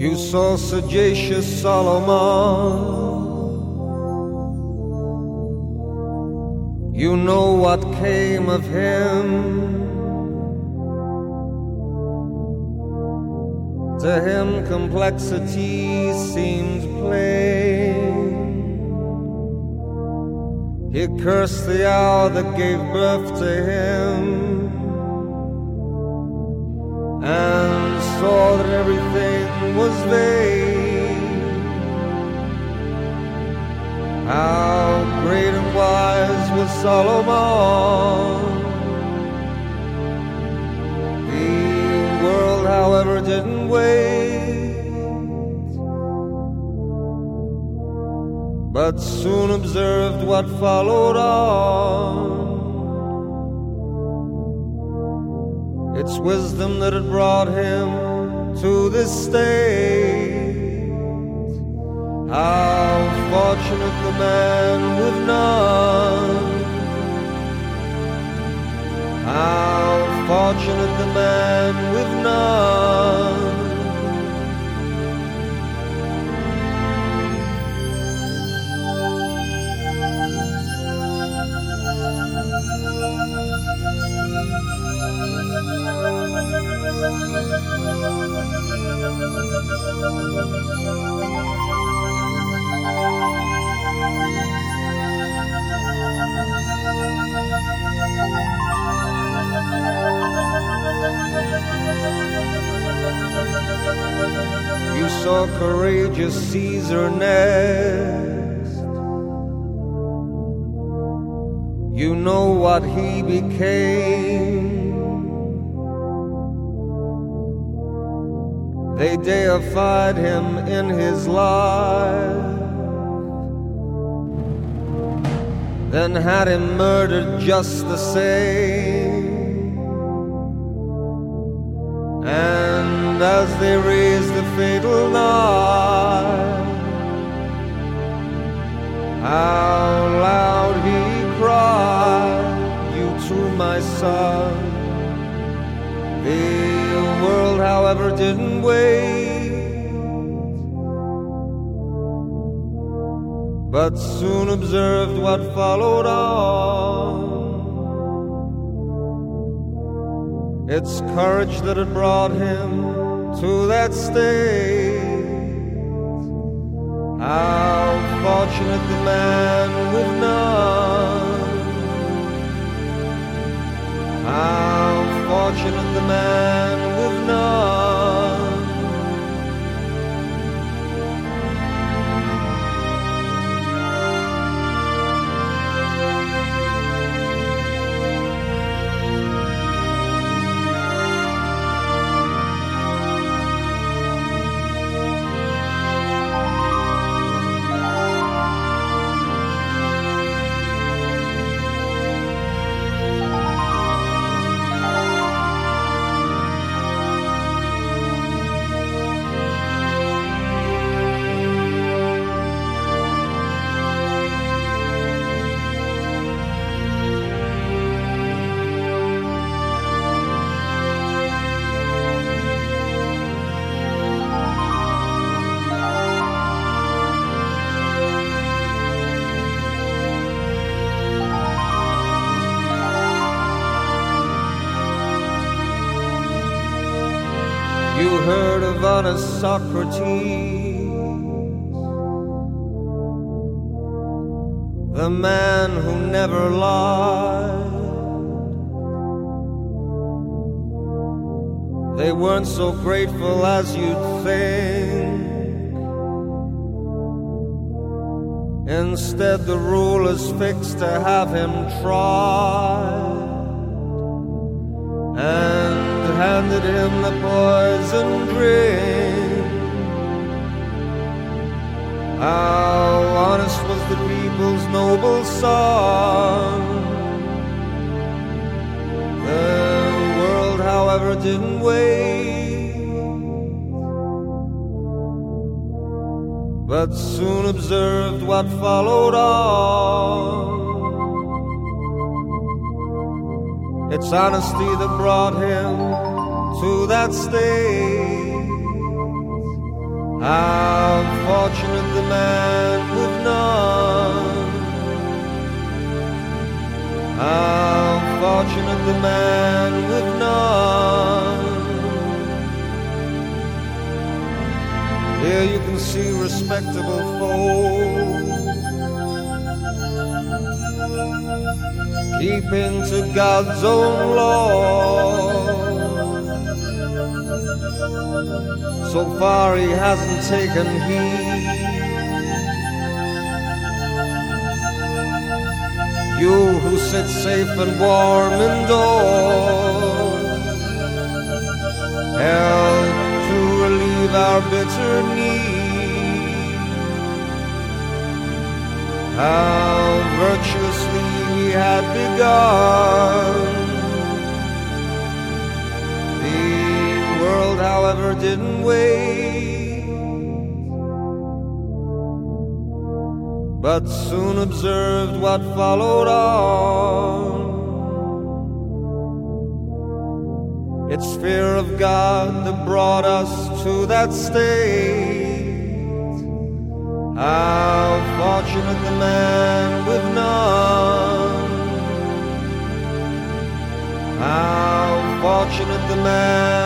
You saw sagacious Solomon. You know what came of him. To him complexity seemed plain. He cursed the hour that gave birth to him, and saw that everything was vain. How great and wise was Solomon. The world, however, didn't wait, but soon observed what followed on. It's wisdom that had brought him to this state. How fortunate the man with none. How fortunate the man with none. You saw courageous Caesar next. You know what he became. They deified him in his life, then had him murdered just the same. And as they raised the fatal knife, how loud he cried, "You too, my son." The world, however, didn't wait, but soon observed what followed on. It's courage that had brought him to that state. How fortunate the man with none. How fortunate the man with none. You heard of honest Socrates, the man who never lied. They weren't so grateful as you'd think. Instead, the rulers fixed to have him tried, and handed him the poison drink. How honest was the people's noble son. The world, however, didn't wait, but soon observed what followed on. It's honesty that brought him to that state. How fortunate the man with none. How fortunate the man with none. Here you can see respectable folk keeping to God's own law. So far he hasn't taken heed. You who sit safe and warm indoors, help to relieve our bitter need. How virtuously he had begun. The world, however, didn't wait, but soon observed what followed on. It's fear of God that brought us to that state. How fortunate the man with none. How fortunate the man